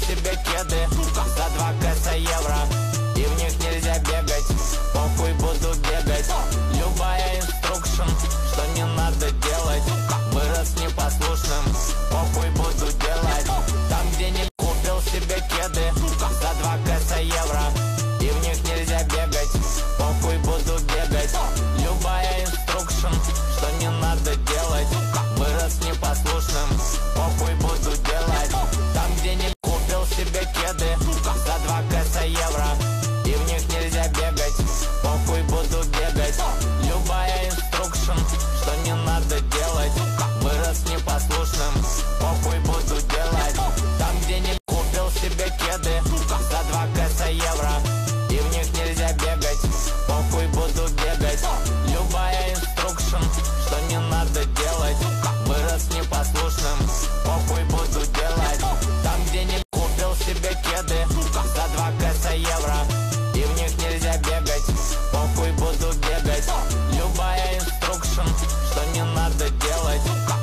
себе кеды за 2 кэса евро, и в них нельзя бегать. Похуй, буду бегать. Любая инструкшн, что не надо делать. Вырос непослушным, похуй, буду делать. Там, где не купил себе кеды за 2 кэса евро, и в них нельзя бегать. Похуй, буду бегать. Любая инструкшн, что не надо делать. Вырос непослушным, похуй, буду делать. Там, где не купил себе кеды за 2 кэса евро, и в них нельзя бегать. Похуй, буду бегать. Любая инструкшн, что не надо делать. Вырос непослушным, похуй, буду делать. Там, где не купил себе кеды за 2 кэса евро, и в них нельзя бегать. Похуй, буду бегать. Любая инструкшн, что не надо делать. Вырос непослушным, похуй, буду делать. Там, где не купил себе кеды за 2 кэса евро, и в них нельзя бегать. Похуй, буду бегать. Любая инструкшн, что не надо делать.